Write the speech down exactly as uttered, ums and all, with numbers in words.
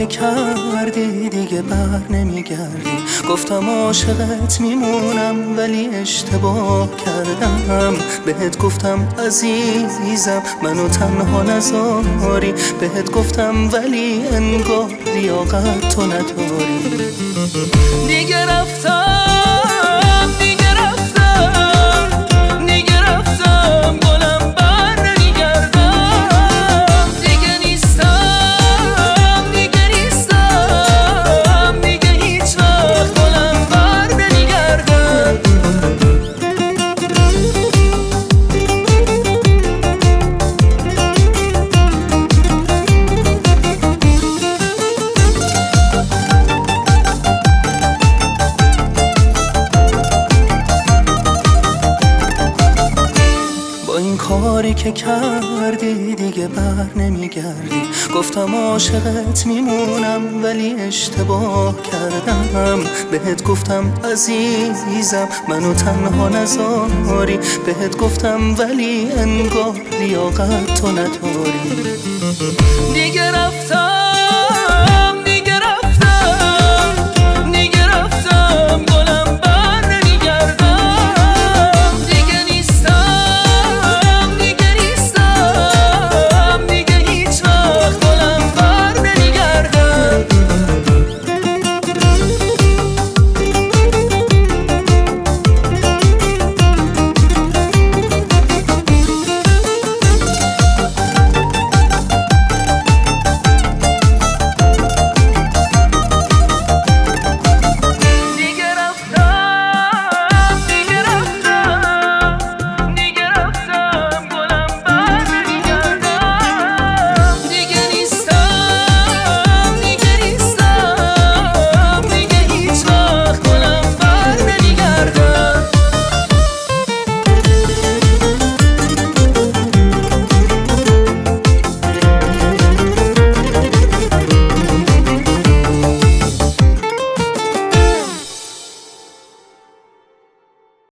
که کردی دیگه بر نمیگردی. گفتم عاشقت میمونم ولی اشتباه کردم. بهت گفتم عزیزم منو تنها نذاری. بهت گفتم ولی انگار لیاقت تو نداری. دیگه رفتم دیگه رفتم دیگه رفتم گلم بر نمیگردم. دیگه نیستم دیگه نیستم دیگه هیچ وقت گلم بر نمیگردم. این کاری که کردی دیگه بر نمیگردی. گفتم عاشقت میمونم ولی اشتباه کردم. بهت گفتم عزیزم منو تنها نذاری. بهت گفتم ولی انگار لیاقت تو نداری. دیگه رفتم